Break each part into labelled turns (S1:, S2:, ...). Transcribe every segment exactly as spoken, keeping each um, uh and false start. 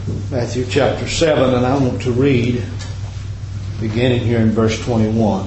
S1: Matthew chapter seven, and I want to read beginning here in verse twenty-one.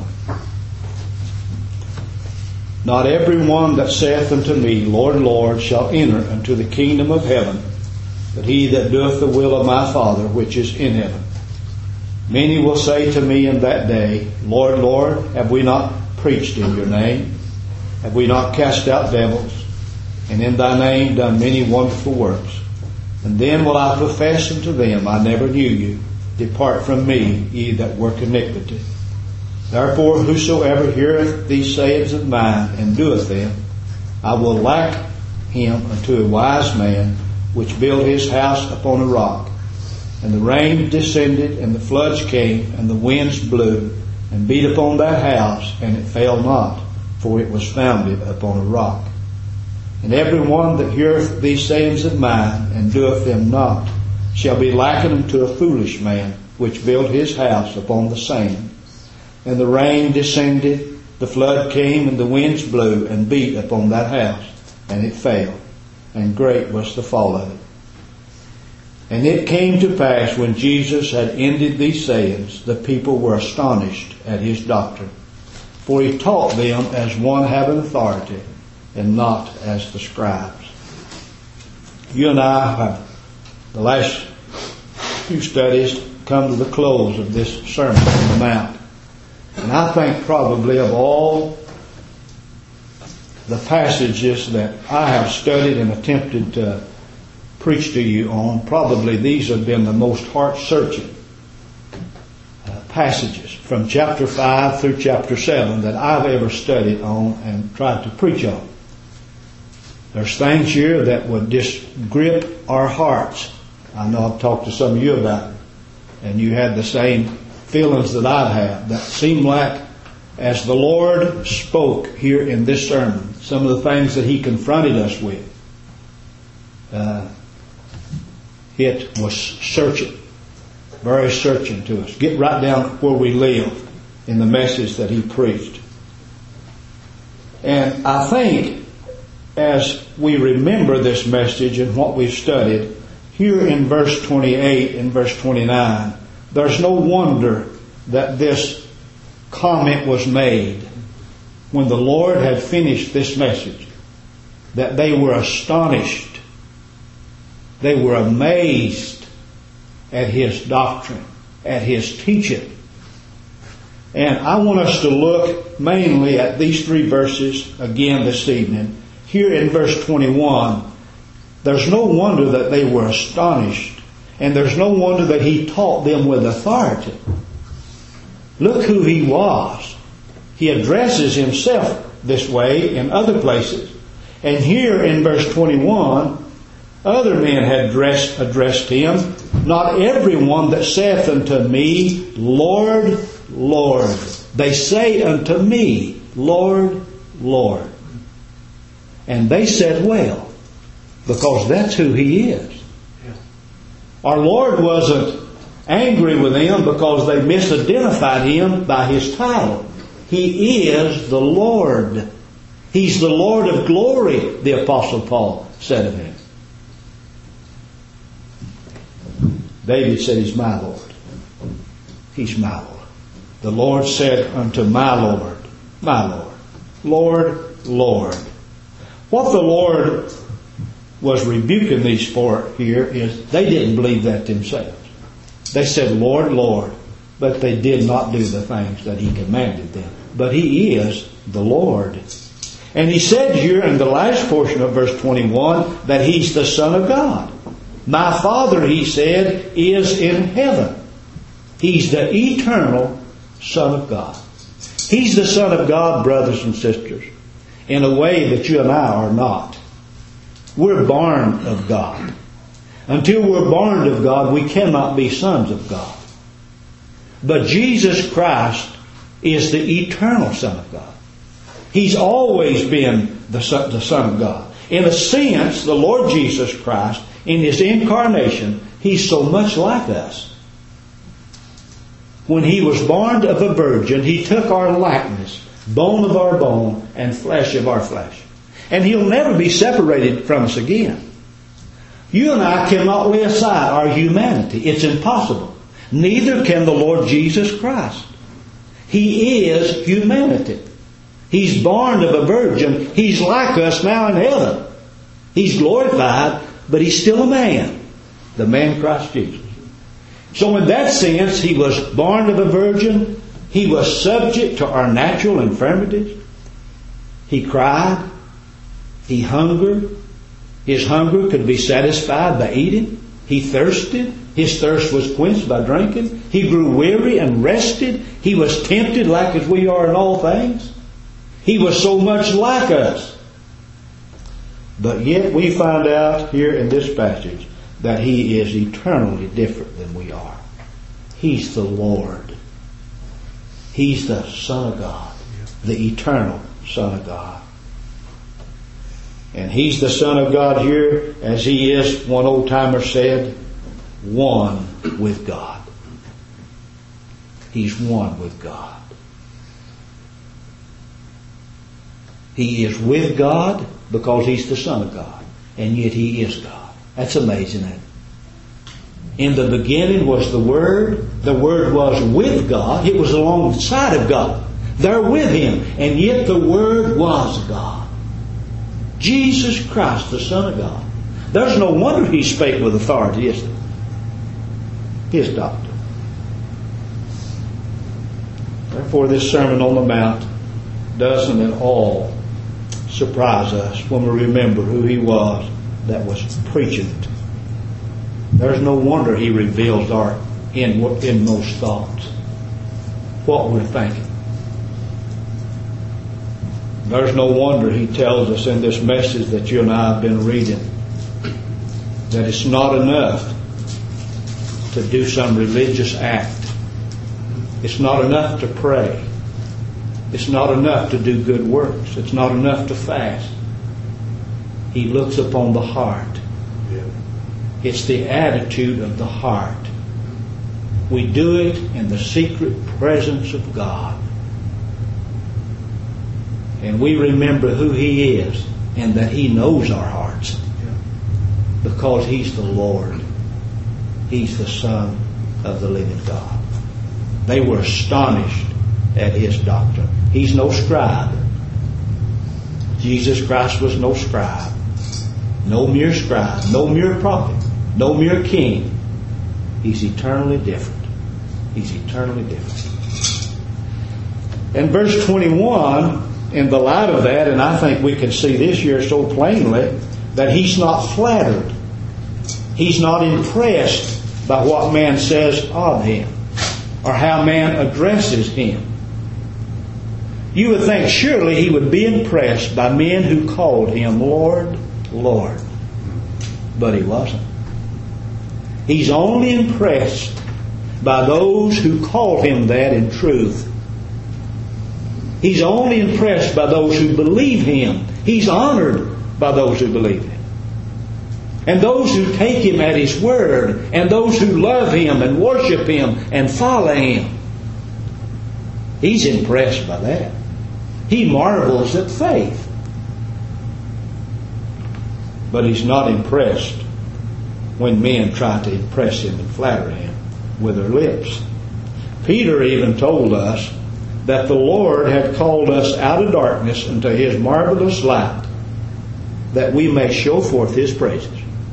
S1: Not every one that saith unto me, Lord, Lord, shall enter into the kingdom of heaven, but he that doeth the will of my Father which is in heaven. Many will say to me in that day, Lord, Lord, have we not preached in your name? Have we not cast out devils, and in thy name done many wonderful works? And then will I profess unto them, I never knew you. Depart from me, ye that work iniquity. Therefore, whosoever heareth these sayings of mine, and doeth them, I will liken him unto a wise man, which built his house upon a rock. And the rain descended, and the floods came, and the winds blew, and beat upon that house, and it fell not, for it was founded upon a rock. And every one that heareth these sayings of mine, and doeth them not, shall be likened unto a foolish man, which built his house upon the sand. And the rain descended, the flood came, and the winds blew, and beat upon that house, and it fell, and great was the fall of it. And it came to pass, when Jesus had ended these sayings, the people were astonished at his doctrine. For he taught them as one having authority, and not as the scribes. You and I have, the last few studies, come to the close of this Sermon on the Mount. And I think probably of all the passages that I have studied and attempted to preach to you on, probably these have been the most heart-searching uh, passages from chapter five through chapter seven that I've ever studied on and tried to preach on. There's things here that would just grip our hearts. I know I've talked to some of you about it, and you had the same feelings that I've had, that seemed like as the Lord spoke here in this sermon, some of the things that He confronted us with, uh, it was searching, very searching to us. Get right down where we live in the message that He preached. And I think as we remember this message and what we've studied, here in verse twenty-eight and verse twenty-nine, there's no wonder that this comment was made when the Lord had finished this message, that they were astonished. They were amazed at His doctrine, at His teaching. And I want us to look mainly at these three verses again this evening. Here in verse twenty-one, there's no wonder that they were astonished, and there's no wonder that He taught them with authority. Look who He was. He addresses Himself this way in other places. And here in verse twenty-one, other men had addressed, addressed Him. Not everyone that saith unto me, Lord, Lord. They say unto me, Lord, Lord. And they said, well, because that's who He is. Our Lord wasn't angry with them because they misidentified Him by His title. He is the Lord. He's the Lord of glory, the Apostle Paul said of Him. David said, He's my Lord. He's my Lord. The Lord said unto my Lord, my Lord, Lord, Lord. What the Lord was rebuking these for here is they didn't believe that themselves. They said, Lord, Lord, but they did not do the things that He commanded them. But He is the Lord. And He said here in the last portion of verse twenty-one that He's the Son of God. My Father, He said, is in heaven. He's the eternal Son of God. He's the Son of God, brothers and sisters, in a way that you and I are not. We're born of God. Until we're born of God, we cannot be sons of God. But Jesus Christ is the eternal Son of God. He's always been the Son, the Son of God. In a sense, the Lord Jesus Christ, in His incarnation, He's so much like us. When He was born of a virgin, He took our likeness, bone of our bone, and flesh of our flesh. And He'll never be separated from us again. You and I cannot lay aside our humanity. It's impossible. Neither can the Lord Jesus Christ. He is humanity. He's born of a virgin. He's like us now in heaven. He's glorified, but He's still a man. The man Christ Jesus. So in that sense, He was born of a virgin. He was subject to our natural infirmities. He cried. He hungered. His hunger could be satisfied by eating. He thirsted. His thirst was quenched by drinking. He grew weary and rested. He was tempted like as we are in all things. He was so much like us. But yet we find out here in this passage that He is eternally different than we are. He's the Lord. He's the Son of God. The eternal Son of God. And He's the Son of God here, as He is, one old timer said, one with God. He's one with God. He is with God because He's the Son of God. And yet He is God. That's amazing, isn't it? In the beginning was the Word. The Word was with God. It was alongside of God. There with Him. And yet the Word was God. Jesus Christ, the Son of God. There's no wonder He spake with authority, is there? His doctrine. Therefore, this Sermon on the Mount doesn't at all surprise us when we remember who He was that was preaching it. There's no wonder He reveals our inmost thoughts, what we're thinking. There's no wonder He tells us in this message that you and I have been reading that it's not enough to do some religious act. It's not enough to pray. It's not enough to do good works. It's not enough to fast. He looks upon the heart. It's the attitude of the heart. We do it in the secret presence of God. And we remember who He is and that He knows our hearts. Because He's the Lord. He's the Son of the living God. They were astonished at His doctrine. He's no scribe. Jesus Christ was no scribe. No mere scribe. No mere prophet. No mere king. He's eternally different. He's eternally different. In verse twenty-one, in the light of that, and I think we can see this here so plainly, that He's not flattered. He's not impressed by what man says of Him or how man addresses Him. You would think surely He would be impressed by men who called Him Lord, Lord. But He wasn't. He's only impressed by those who call Him that in truth. He's only impressed by those who believe Him. He's honored by those who believe Him. And those who take Him at His word, and those who love Him and worship Him and follow Him. He's impressed by that. He marvels at faith. But He's not impressed when men try to impress Him and flatter Him with their lips. Peter even told us that the Lord had called us out of darkness into His marvelous light, that we may show forth His praises.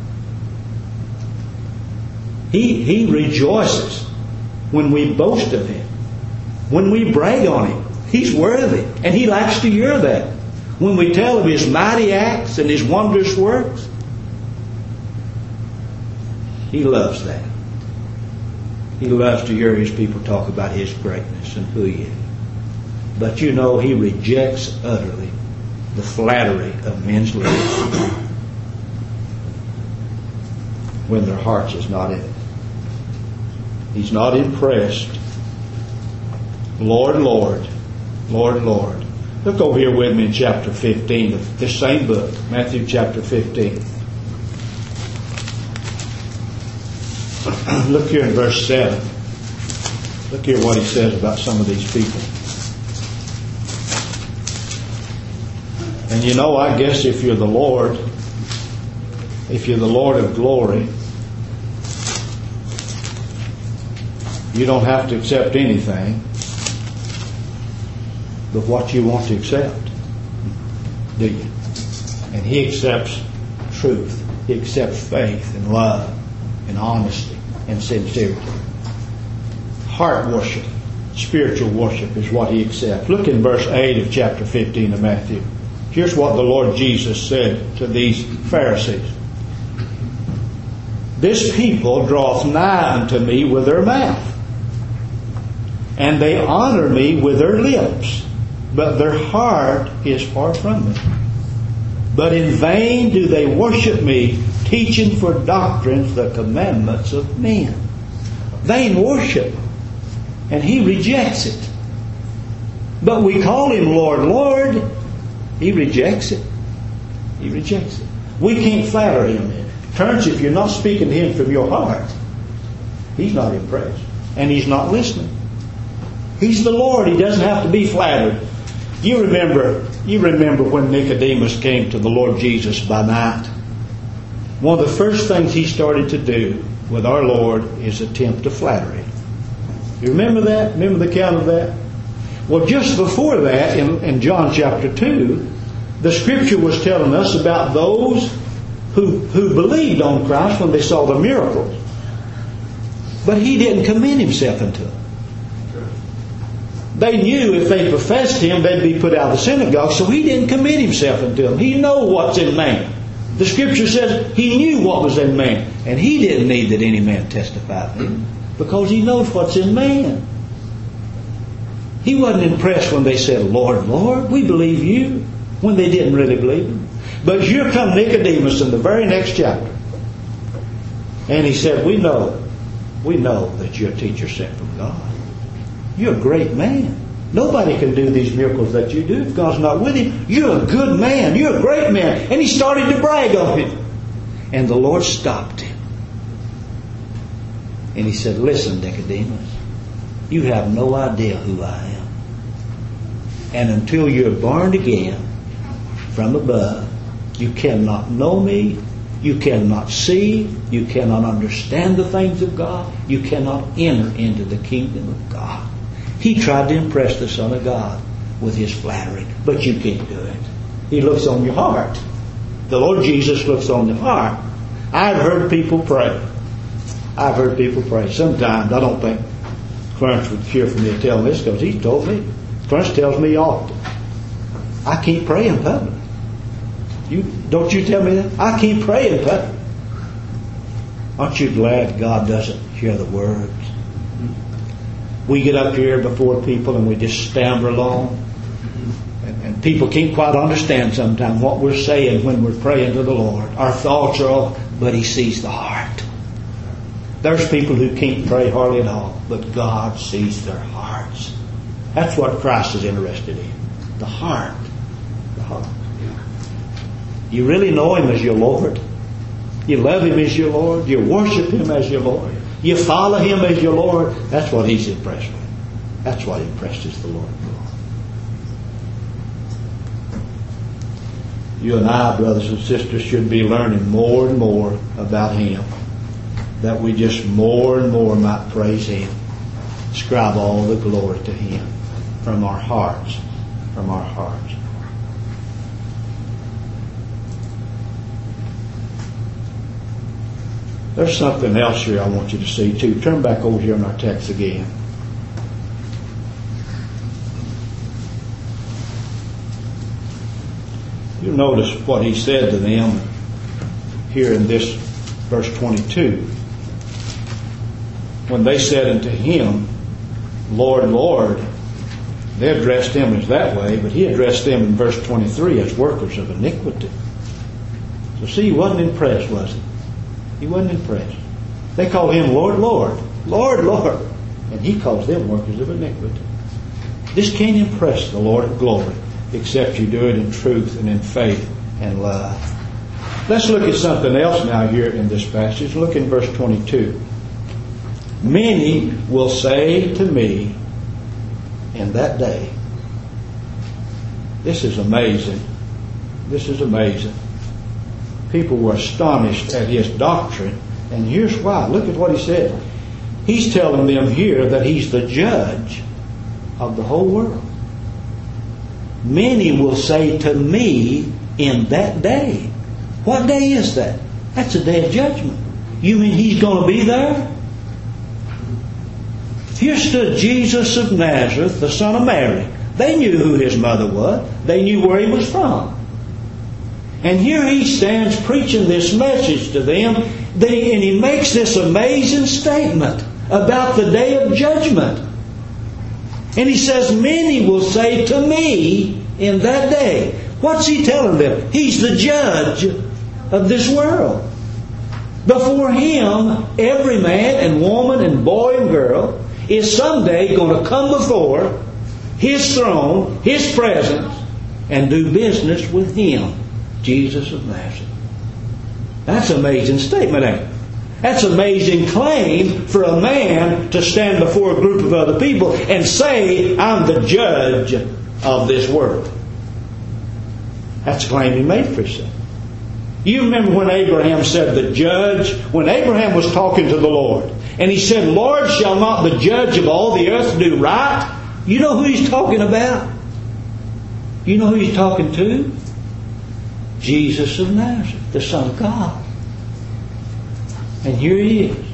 S1: He, he rejoices when we boast of Him, when we brag on Him. He's worthy, and He likes to hear that. When we tell of His mighty acts and His wondrous works, He loves that. He loves to hear His people talk about His greatness and who He is. But you know, He rejects utterly the flattery of men's lips when their hearts is not in it. He's not impressed. Lord, Lord, Lord, Lord. Look over here with me in chapter fifteen of this same book, Matthew chapter fifteen. Look here in verse seven. Look here what He says about some of these people. And you know, I guess if you're the Lord, if you're the Lord of glory, you don't have to accept anything but what you want to accept, do you? And He accepts truth. He accepts faith and love and honesty and sincerity. Heart worship, spiritual worship is what He accepts. Look in verse eight of chapter fifteen of Matthew. Here's what the Lord Jesus said to these Pharisees. This people draweth nigh unto me with their mouth, and they honor me with their lips, but their heart is far from me. But in vain do they worship me, teaching for doctrines the commandments of men. Vain worship. And He rejects it. But we call Him Lord, Lord. He rejects it. He rejects it. We can't flatter Him. Turns, if you're not speaking to Him from your heart, He's not impressed. And He's not listening. He's the Lord. He doesn't have to be flattered. You remember, you remember when Nicodemus came to the Lord Jesus by night. One of the first things he started to do with our Lord is attempt to flatter Him. You remember that? Remember the account of that? Well, just before that, in, in John chapter two, the Scripture was telling us about those who, who believed on Christ when they saw the miracles. But He didn't commend Himself unto them. They knew if they professed Him, they'd be put out of the synagogue, so He didn't commit Himself unto them. He knew what's in man. The Scripture says He knew what was in man, and He didn't need that any man testify of Him, because He knows what's in man. He wasn't impressed when they said, Lord, Lord, we believe You, when they didn't really believe Him. But here come Nicodemus in the very next chapter, and he said, we know, we know that you're a teacher sent from God. You're a great man. Nobody can do these miracles that you do if God's not with him. You're a good man. You're a great man. And he started to brag of him. And the Lord stopped him. And He said, listen, Nicodemus, you have no idea who I am. And until you're born again from above, you cannot know Me. You cannot see. You cannot understand the things of God. You cannot enter into the kingdom of God. He tried to impress the Son of God with his flattery, but you can't do it. He looks on your heart. The Lord Jesus looks on the heart. I've heard people pray. I've heard people pray. Sometimes I don't think Clarence would care for me to tell this, because he told me. Clarence tells me often, I can't pray in public. You don't you tell me that? I can't pray in public. Aren't you glad God doesn't hear the words? We get up here before people and we just stammer along. And, and people can't quite understand sometimes what we're saying when we're praying to the Lord. Our thoughts are all, but He sees the heart. There's people who can't pray hardly at all, but God sees their hearts. That's what Christ is interested in. The heart. The heart. You really know Him as your Lord. You love Him as your Lord. You worship Him as your Lord. You follow Him as your Lord. That's what He's impressed with. That's what impresses the Lord. You and I, brothers and sisters, should be learning more and more about Him, that we just more and more might praise Him. Ascribe all the glory to Him from our hearts. From our hearts. There's something else here I want you to see too. Turn back over here in our text again. You notice what He said to them here in this verse twenty-two. When they said unto Him, Lord, Lord, they addressed Him as that way, but He addressed them in verse twenty-three as workers of iniquity. So see, He wasn't impressed, was He? He wasn't impressed. They call Him Lord, Lord, Lord, Lord. And He calls them workers of iniquity. This can't impress the Lord of glory except you do it in truth and in faith and love. Let's look at something else now here in this passage. Look in verse twenty-two. Many will say to me in that day. This is amazing. This is amazing. people were astonished at his doctrine. And here's why. Look at what he said. He's telling them here that he's the judge of the whole world. Many will say to me in that day. What day is that? That's a day of judgment. You mean he's going to be there? Here stood Jesus of Nazareth, the son of Mary. They knew who his mother was. They knew where he was from. And here he stands preaching this message to them. They, and he makes this amazing statement about the day of judgment. And he says, many will say to me in that day. What's he telling them? He's the judge of this world. Before him, every man and woman and boy and girl is someday going to come before his throne, his presence, and do business with him, Jesus of Nazareth. That's an amazing statement, ain't it? That's an amazing claim for a man to stand before a group of other people and say, I'm the judge of this world. That's a claim he made for himself. You remember when Abraham said the judge, when Abraham was talking to the Lord, and he said, Lord, shall not the judge of all the earth do right? You know who he's talking about? You know who he's talking to? Jesus of Nazareth, the Son of God. And here he is.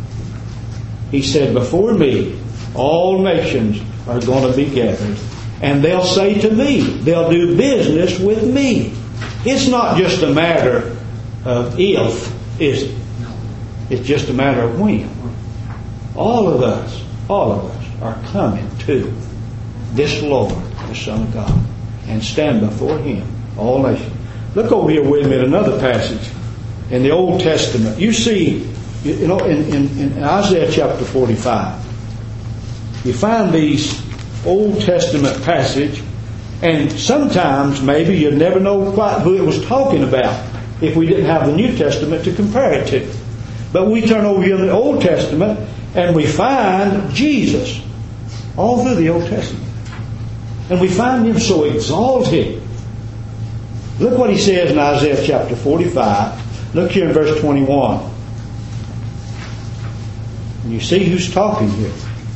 S1: He said, before me, all nations are going to be gathered. And they'll say to me, they'll do business with me. It's not just a matter of if, is it? It's just a matter of when. All of us, all of us are coming to this Lord, the Son of God, and stand before Him, all nations. Look over here with me at another passage in the Old Testament. You see, you know, in, in, in Isaiah chapter forty-five, you find these Old Testament passage, and sometimes maybe you'd never know quite who it was talking about if we didn't have the New Testament to compare it to. But we turn over here in the Old Testament and we find Jesus all through the Old Testament. And we find Him so exalted. Look what He says in Isaiah chapter forty-five. Look here in verse twenty-one. And you see who's talking here.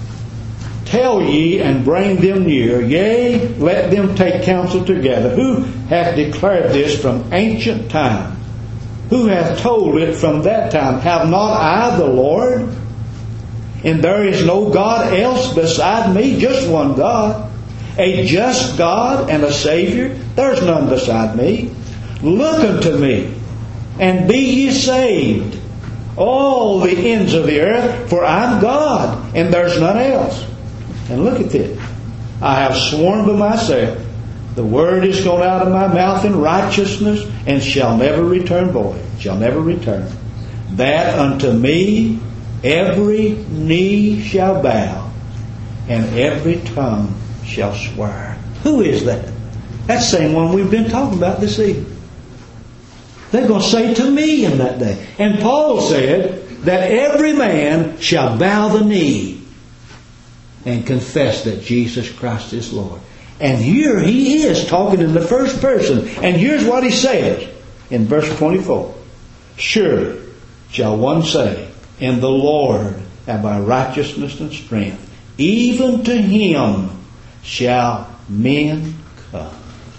S1: Tell ye and bring them near, yea, let them take counsel together. Who hath declared this from ancient time? Who hath told it from that time? Have not I the Lord? And there is no God else beside me, just one God. A just God and a Savior. There's none beside me. Look unto me, and be ye saved, all the ends of the earth, for I'm God, and there's none else. And look at this. I have sworn by myself, the word is gone out of my mouth in righteousness, and shall never return void, shall never return. That unto me every knee shall bow, and every tongue shall swear. Who is that? That's the same one we've been talking about this evening. They're going to say to me in that day. And Paul said that every man shall bow the knee and confess that Jesus Christ is Lord. And here he is talking in the first person. And here's what he says in verse twenty-four. Surely shall one say, in the Lord have I righteousness and strength. Even to Him shall men come.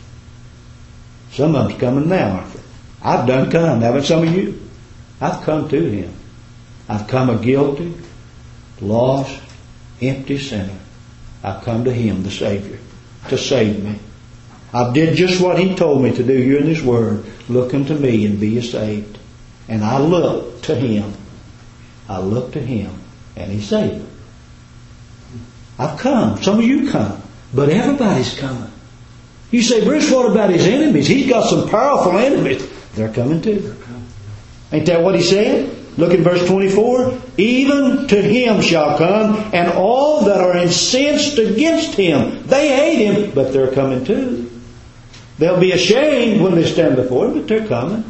S1: Some of them's coming now, aren't they? I've done come, haven't some of you? I've come to Him. I've come a guilty, lost, empty sinner. I've come to Him, the Savior, to save me. I did just what He told me to do here in His Word. Look unto me and be ye saved. And I look to Him. I look to Him and He saved me. I've come. Some of you come. But everybody's coming. You say, Bruce, what about His enemies? He's got some powerful enemies. They're coming too. Ain't that what He said? Look in verse twenty-four. Even to Him shall come, and all that are incensed against Him. They hate Him, but they're coming too. They'll be ashamed when they stand before Him, but they're coming.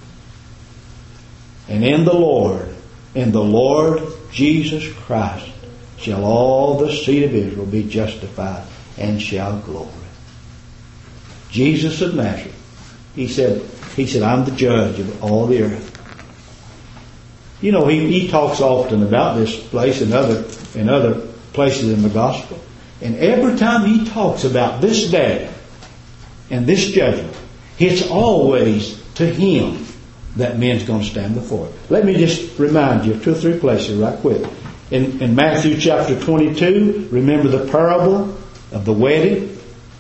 S1: And in the Lord, in the Lord Jesus Christ, shall all the seed of Israel be justified and shall glory. Jesus of Nazareth. He said, He said, I'm the judge of all the earth. You know, he, he talks often about this place and other in other places in the gospel. And every time he talks about this day and this judgment, it's always to him that men's going to stand before it. Let me just remind you of two or three places right quick. In, in Matthew chapter twenty-two, remember the parable of the wedding?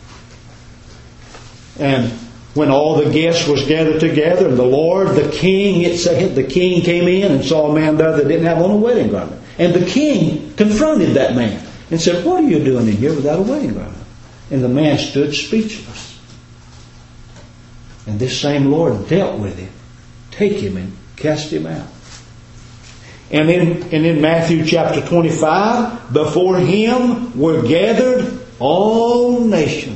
S1: And when all the guests was gathered together, and the Lord, the king, it said, the king came in and saw a man there that didn't have on a wedding garment. And the king confronted that man and said, what are you doing in here without a wedding garment? And the man stood speechless. And this same Lord dealt with him. Take him and cast him out. And in, and in Matthew chapter twenty-five, before him were gathered all nations.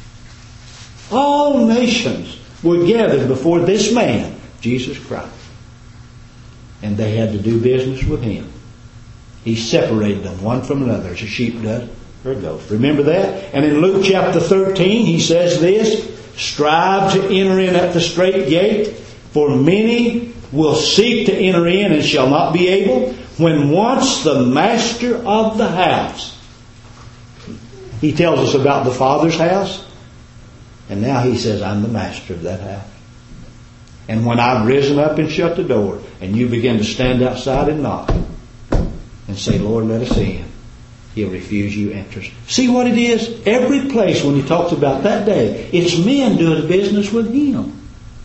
S1: All nations were gathered before this man, Jesus Christ. And they had to do business with him. He separated them one from another as a sheep does her goats. Remember that? And in Luke chapter thirteen, he says this, strive to enter in at the strait gate, for many will seek to enter in and shall not be able. When once the master of the house, he tells us about the Father's house, and now he says, I'm the master of that house. And when I've risen up and shut the door, and you begin to stand outside and knock, and say, Lord, let us in, he'll refuse you entrance. See what it is? Every place when he talks about that day, it's men doing business with him.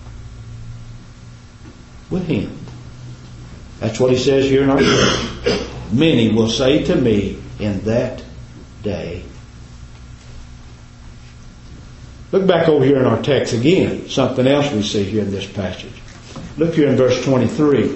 S1: With him. That's what he says here in our church. Many will say to me in that day. Look back over here in our text again. Something else we see here in this passage. Look here in verse twenty-three.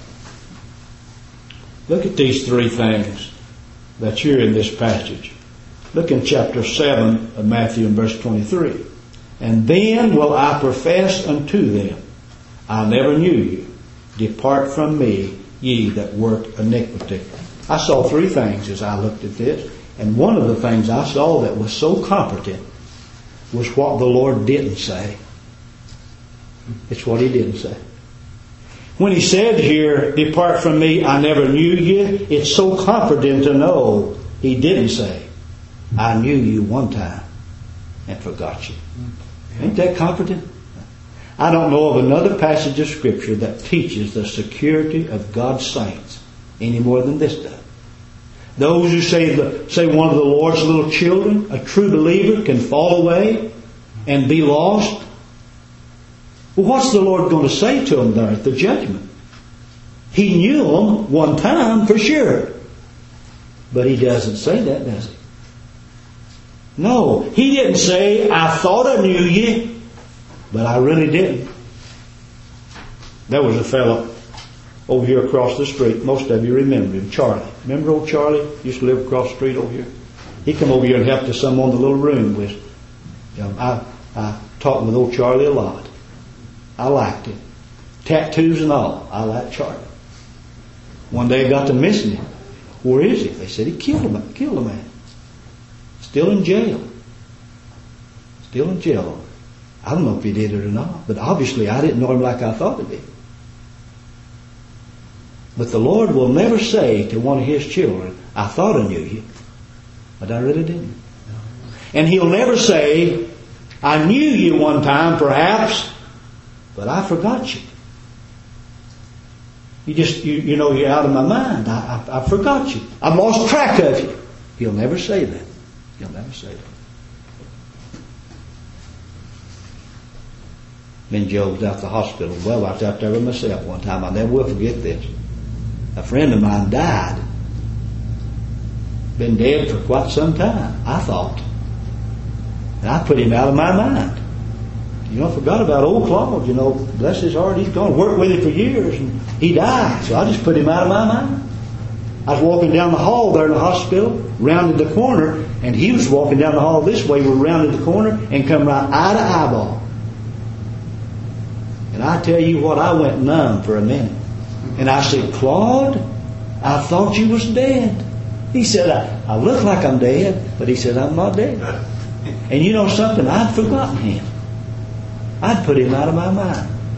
S1: Look at these three things that's here in this passage. Look in chapter seven of Matthew in verse twenty-three. And then will I profess unto them, I never knew you. Depart from me, ye that work iniquity. I saw three things as I looked at this. And one of the things I saw that was so competent was what the Lord didn't say. It's what He didn't say. When He said here, depart from me, I never knew you, it's so comforting to know He didn't say, I knew you one time and forgot you. Ain't that comforting? I don't know of another passage of Scripture that teaches the security of God's saints any more than this does. Those who say the, say one of the Lord's little children, a true believer, can fall away and be lost. Well, what's the Lord going to say to them there at the judgment? He knew them one time for sure. But He doesn't say that, does He? No, He didn't say, I thought I knew you, but I really didn't. There was a fellow over here across the street. Most of you remember him, Charlie. Remember old Charlie? Used to live across the street over here. He come over here and helped us some on the little room with. You know, I I talked with old Charlie a lot. I liked him. Tattoos and all. I liked Charlie. One day I got to missing him. Where is he? They said he killed him. Killed a man. Still in jail. Still in jail. I don't know if he did it or not, but obviously I didn't know him like I thought he did. But the Lord will never say to one of His children, I thought I knew you, but I really didn't. And He'll never say, I knew you one time perhaps, but I forgot you. You just, you, you know, you're out of my mind. I, I, I forgot you. I've lost track of you. He'll never say that. He'll never say that. Then Joe was out at the hospital. Well, I was out there with myself one time. I never will forget this. A friend of mine died. Been dead for quite some time, I thought. And I put him out of my mind. You know, I forgot about old Claude. You know, bless his heart, he's gone. Worked with him for years, and he died. So I just put him out of my mind. I was walking down the hall there in the hospital, rounded the corner, and he was walking down the hall this way. We rounded the corner and come right eye to eyeball. And I tell you what, I went numb for a minute. And I said, Claude, I thought you was dead. He said, I, I look like I'm dead, but he said, I'm not dead. And you know something? I'd forgotten him. I'd put him out of my mind.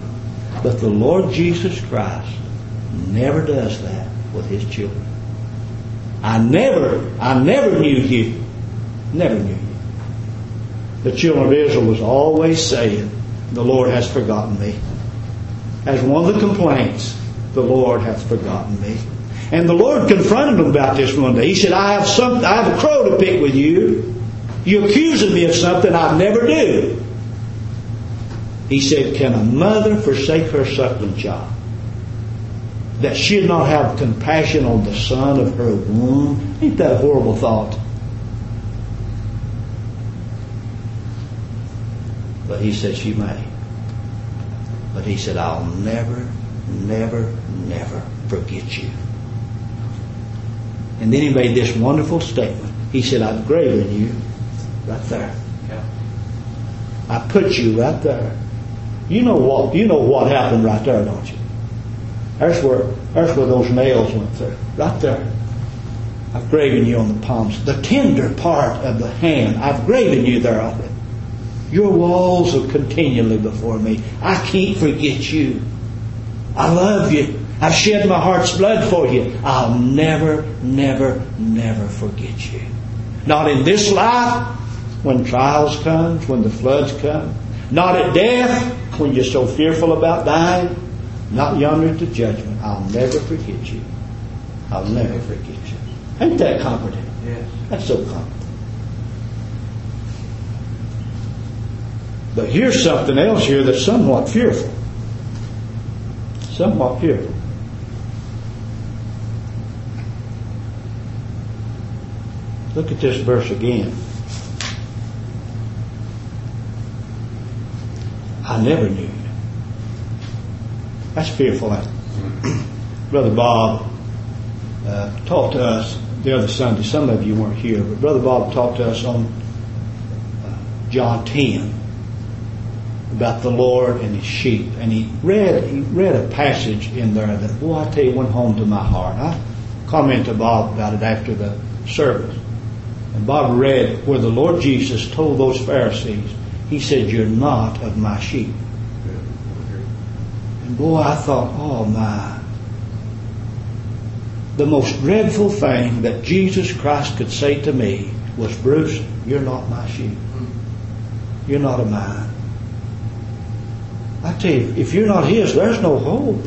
S1: But the Lord Jesus Christ never does that with His children. I never, I never knew you. Never knew you. The children of Israel was always saying, the Lord has forgotten me. As one of the complaints, the Lord hath forgotten me. And the Lord confronted them about this one day. He said, I have some, I have a crow to pick with you. You're accusing me of something I never do. He said, can a mother forsake her suckling child, that she'd not have compassion on the son of her womb? Ain't that a horrible thought? But He said she may. But He said, I'll never, never, never forget you. And then He made this wonderful statement. He said, I've graven you right there. Yeah. I put you right there. You know what? You know what happened right there, don't you? There's where, there's where those nails went through. Right there. I've graven you on the palms. The tender part of the hand, I've graven you there on it. Your walls are continually before me. I can't forget you. I love you. I've shed my heart's blood for you. I'll never, never, never forget you. Not in this life, when trials come, when the floods come. Not at death, when you're so fearful about dying. Not yonder at the judgment. I'll never forget you. I'll never forget you. Ain't that comforting? Yes. That's so comforting. But here's something else here that's somewhat fearful. Somewhat fearful. Look at this verse again. I never knew you. That's fearful. Brother Bob uh, talked to us the other Sunday. Some of you weren't here, but Brother Bob talked to us on uh, John ten about the Lord and His sheep. And he read he read a passage in there that, boy, I tell you, went home to my heart. I commented to Bob about it after the service. And Bob read where the Lord Jesus told those Pharisees, He said, you're not of my sheep. And boy, I thought, oh my. The most dreadful thing that Jesus Christ could say to me was, Bruce, you're not my sheep. You're not of mine. I tell you, if you're not His, there's no hope.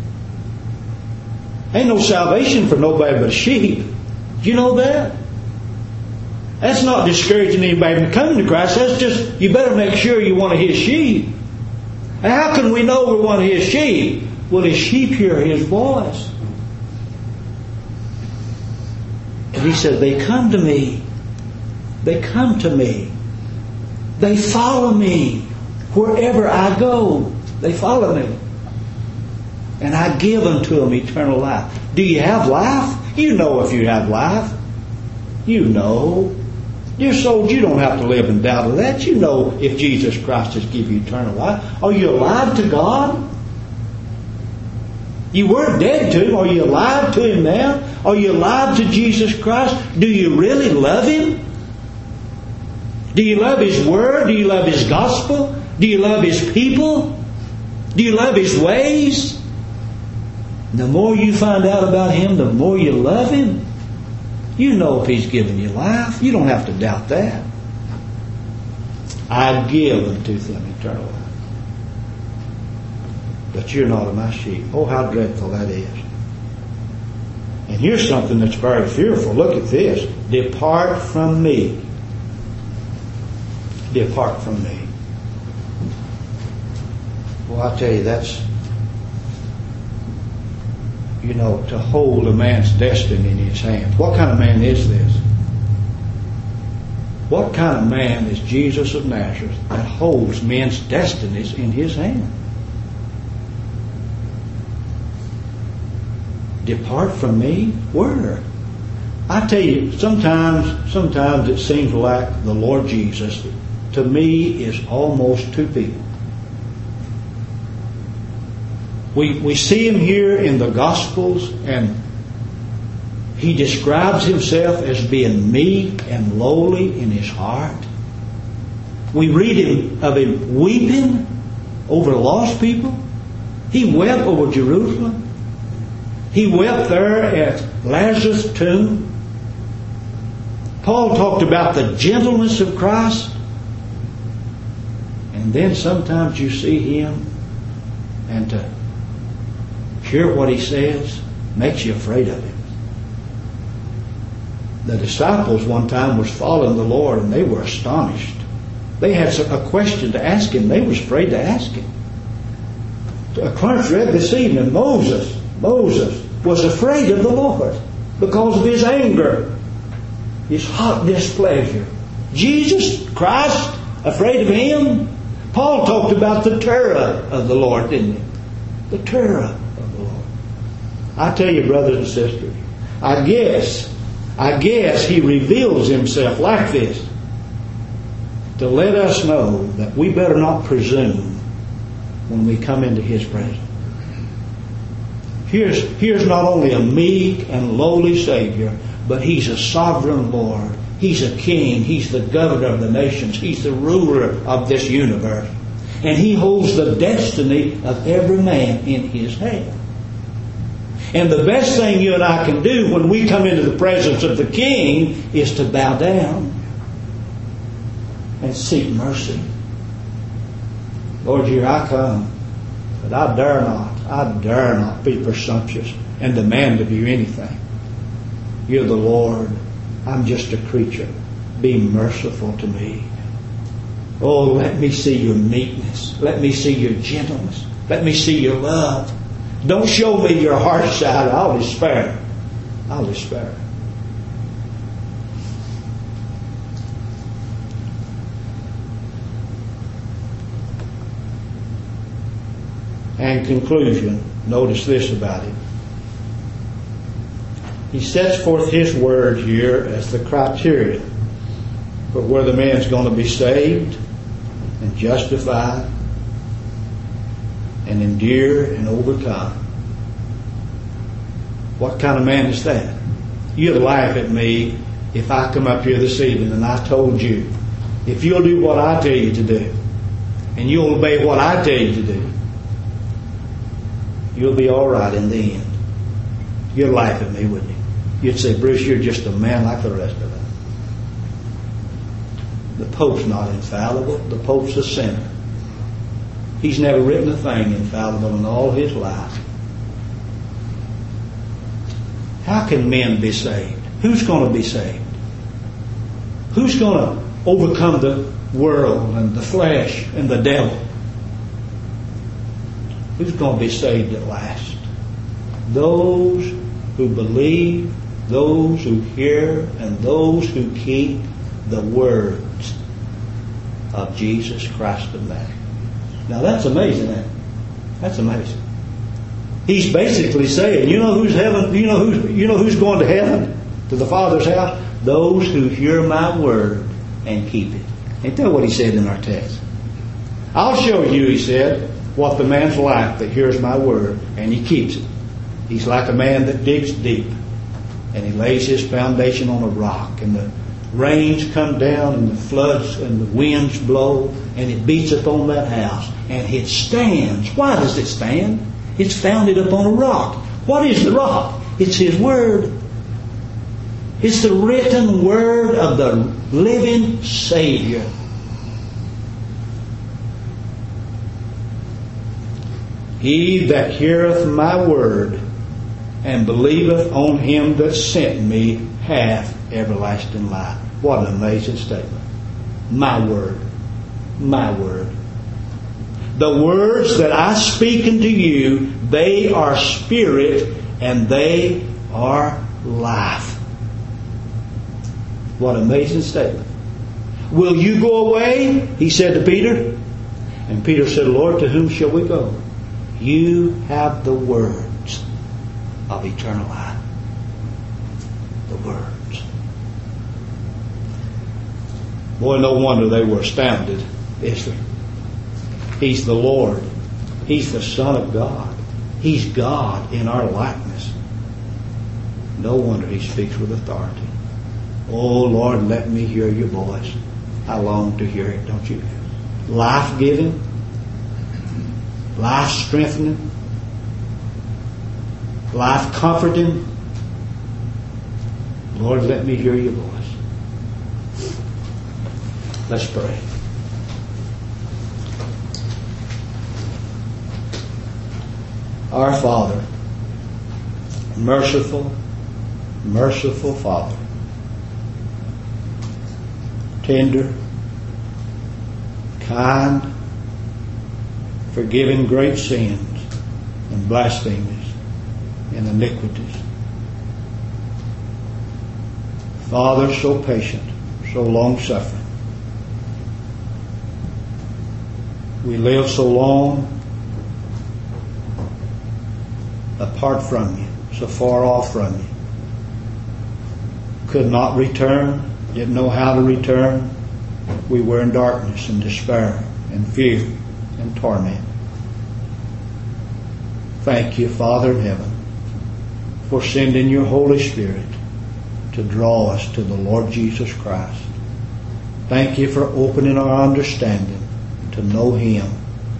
S1: Ain't no salvation for nobody but sheep. Do you know that? That's not discouraging anybody from coming to Christ. That's just, you better make sure you're one of His sheep. And how can we know we're one of His sheep? Well, His sheep hear His voice. And He said, they come to me. They come to me. They follow me. Wherever I go, they follow me. And I give unto them eternal life. Do you have life? You know if you have life. You know. Dear souls, you don't have to live in doubt of that. You know if Jesus Christ has given you eternal life. Are you alive to God? You weren't dead to Him. Are you alive to Him now? Are you alive to Jesus Christ? Do you really love Him? Do you love His Word? Do you love His gospel? Do you love His people? Do you love His ways? The more you find out about Him, the more you love Him. You know if He's given you life. You don't have to doubt that. I give unto them eternal life. But you're not of my sheep. Oh, how dreadful that is. And here's something that's very fearful. Look at this. Depart from me. Depart from me. Well, I tell you, that's, you know, to hold a man's destiny in his hands. What kind of man is this? What kind of man is Jesus of Nazareth that holds men's destinies in His hand? Depart from me? Where? I tell you, sometimes, sometimes it seems like the Lord Jesus, to me, is almost two people. We we see Him here in the Gospels, and He describes Himself as being meek and lowly in His heart. We read him, of Him weeping over lost people. He wept over Jerusalem. He wept there at Lazarus' tomb. Paul talked about the gentleness of Christ. And then sometimes you see him, and to hear what he says makes you afraid of him. The disciples one time was following the Lord, and they were astonished. They had a question to ask him. They were afraid to ask him. Clarence read this evening, Moses, Moses was afraid of the Lord because of his anger, his hot displeasure. Jesus Christ, afraid of him? Paul talked about the terror of the Lord, didn't he? The terror of the Lord. I tell you, brothers and sisters, I guess, I guess he reveals himself like this to let us know that we better not presume when we come into his presence. Here's, here's not only a meek and lowly Savior, but he's a sovereign Lord. He's a king. He's the governor of the nations. He's the ruler of this universe. And he holds the destiny of every man in his hand. And the best thing you and I can do when we come into the presence of the King is to bow down and seek mercy. Lord, here I come, but I dare not, I dare not be presumptuous and demand of you anything. You're the Lord. I'm just a creature. Be merciful to me. Oh, let me see your meekness. Let me see your gentleness. Let me see your love. Don't show me your harsh side. I'll despair. I'll despair. And conclusion, notice this about him. He sets forth his word here as the criteria for where the man's going to be saved and justified and endure and overcome. What kind of man is that? You'd laugh at me if I come up here this evening and I told you, if you'll do what I tell you to do and you'll obey what I tell you to do, you'll be all right in the end. You'd laugh at me, wouldn't you? You'd say, Bruce, you're just a man like the rest of them. The Pope's not infallible. The Pope's a sinner. He's never written a thing infallible in all his life. How can men be saved? Who's going to be saved? Who's going to overcome the world and the flesh and the devil? Who's going to be saved at last? Those who believe, those who hear, and those who keep the words of Jesus Christ of Nazareth. Now that's amazing, isn't it? That's amazing. He's basically saying, you know who's heaven? You know who's you know who's going to heaven, to the Father's house? Those who hear my word and keep it. Ain't that what he said in our text? I'll show you, he said, what the man's like that hears my word and he keeps it. He's like a man that digs deep and he lays his foundation on a rock, and the rains come down and the floods and the winds blow and it beats upon that house and it stands. Why does it stand? It's founded upon a rock. What is the rock? It's his word. It's the written word of the living Savior. He that heareth my word and believeth on him that sent me hath everlasting life. What an amazing statement. My word. My word. The words that I speak unto you, they are spirit and they are life. What an amazing statement. Will you go away? He said to Peter. And Peter said, Lord, to whom shall we go? You have the words of eternal life. The words. Boy, no wonder they were astounded, is there? He's the Lord. He's the Son of God. He's God in our likeness. No wonder he speaks with authority. Oh, Lord, let me hear your voice. I long to hear it, don't you? Life-giving, life-strengthening, life comforting. Lord, let me hear your voice. Let's pray. Our Father, merciful, merciful Father, tender, kind, forgiving great sins and blasphemies and iniquities. Father, so patient, so long-suffering. We live so long apart from you, so far off from you. Could not return, didn't know how to return. We were in darkness and despair and fear and torment. Thank you, Father in heaven, for sending your Holy Spirit to draw us to the Lord Jesus Christ. Thank you for opening our understanding to know Him.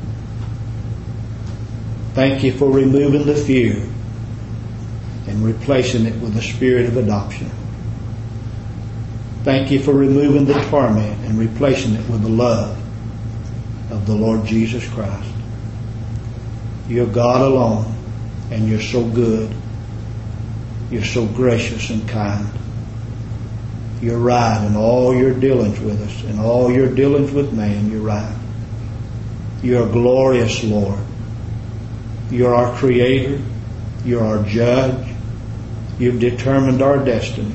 S1: Thank you for removing the fear and replacing it with the spirit of adoption. Thank you for removing the torment and replacing it with the love of the Lord Jesus Christ. You're God alone, and you're so good. You're so gracious and kind. You're right in all your dealings with us, in all your dealings with man, you're right. You're a glorious Lord. You're our Creator. You're our Judge. You've determined our destiny.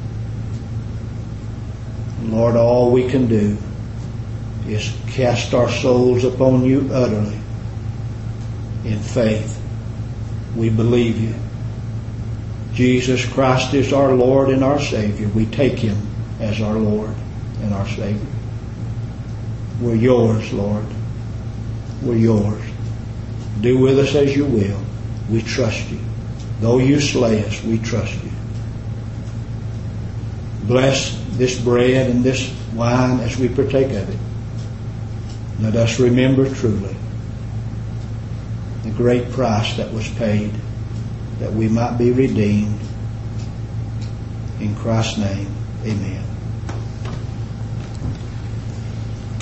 S1: Lord, all we can do is cast our souls upon you utterly in faith. We believe you. Jesus Christ is our Lord and our Savior. We take Him as our Lord and our Savior. We're yours, Lord. We're yours. Do with us as you will. We trust you. Though you slay us, we trust you. Bless this bread and this wine as we partake of it. Let us remember truly the great price that was paid, that we might be redeemed. In Christ's name, amen.